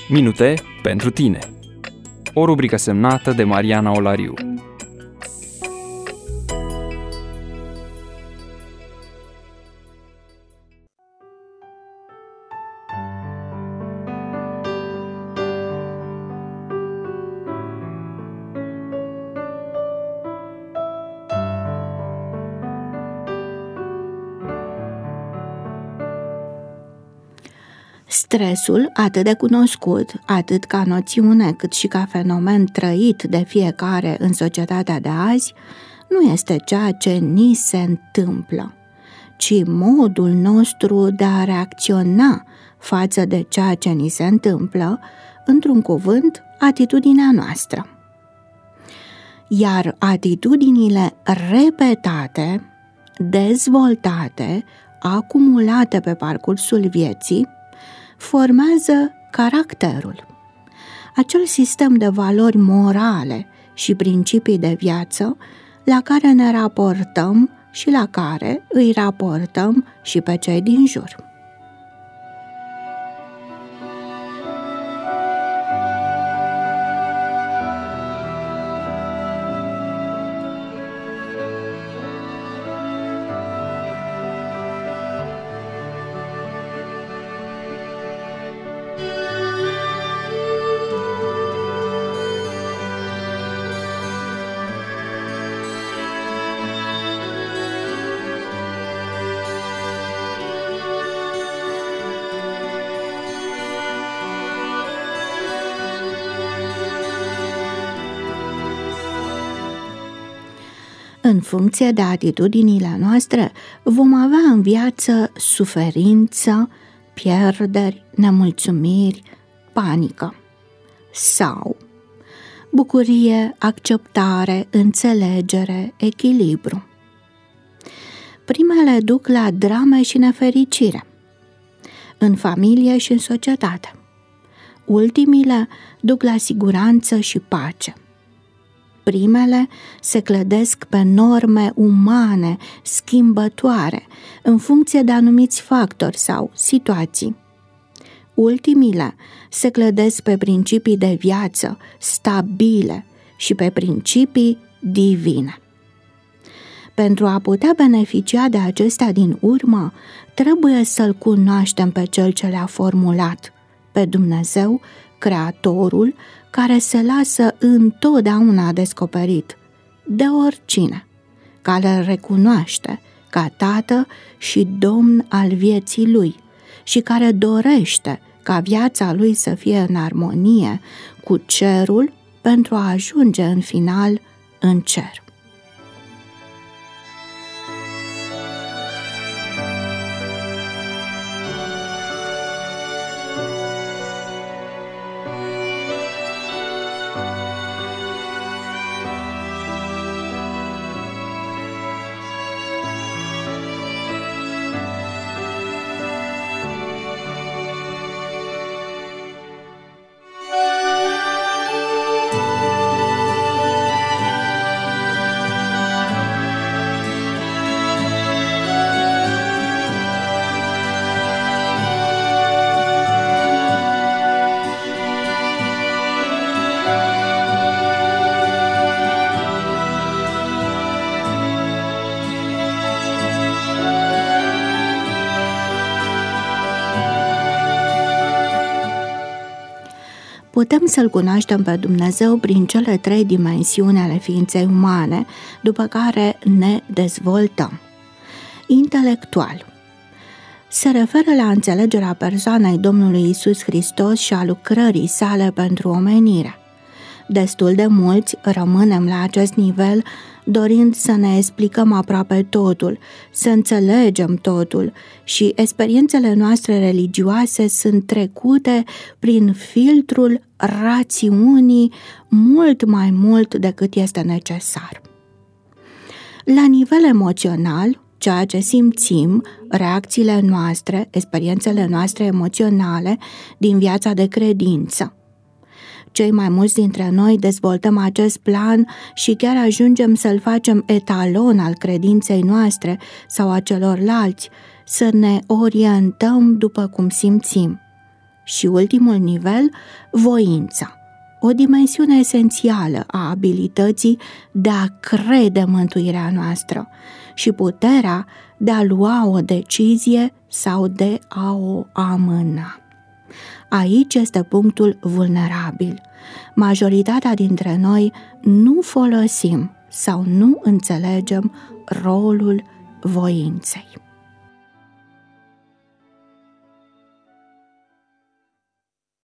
Minute pentru tine. O rubrică semnată de Mariana Olariu. Stresul, atât de cunoscut, atât ca noțiune, cât și ca fenomen trăit de fiecare în societatea de azi, nu este ceea ce ni se întâmplă, ci modul nostru de a reacționa față de ceea ce ni se întâmplă, într-un cuvânt, atitudinea noastră. Iar atitudinile repetate, dezvoltate, acumulate pe parcursul vieții, formează caracterul, acel sistem de valori morale și principii de viață la care ne raportăm și la care îi raportăm și pe cei din jur. În funcție de atitudinile noastre, vom avea în viață suferință, pierderi, nemulțumiri, panică. Sau bucurie, acceptare, înțelegere, echilibru. Primele duc la drame și nefericire, în familie și în societate. Ultimile duc la siguranță și pace. Primele se clădesc pe norme umane, schimbătoare, în funcție de anumiți factori sau situații. Ultimile se clădesc pe principii de viață stabile și pe principii divine. Pentru a putea beneficia de acestea din urmă, trebuie să-L cunoaștem pe Cel ce le-a formulat, pe Dumnezeu, Creatorul, care se lasă întotdeauna descoperit de oricine, care îl recunoaște ca Tată și Domn al vieții lui și care dorește ca viața lui să fie în armonie cu cerul pentru a ajunge în final în cer. Putem să-L cunoaștem pe Dumnezeu prin cele 3 dimensiuni ale ființei umane, după care ne dezvoltăm. Intelectual. Se referă la înțelegerea persoanei Domnului Iisus Hristos și a lucrării sale pentru omenire. Destul de mulți rămânem la acest nivel dorind să ne explicăm aproape totul, să înțelegem totul și experiențele noastre religioase sunt trecute prin filtrul rațiunii mult mai mult decât este necesar. La nivel emoțional, ceea ce simțim, reacțiile noastre, experiențele noastre emoționale din viața de credință. Cei mai mulți dintre noi dezvoltăm acest plan și chiar ajungem să-l facem etalon al credinței noastre sau a celorlalți, să ne orientăm după cum simțim. Și ultimul nivel, voința, o dimensiune esențială a abilității de a crede mântuirea noastră și puterea de a lua o decizie sau de a o amâna. Aici este punctul vulnerabil. Majoritatea dintre noi nu folosim sau nu înțelegem rolul voinței.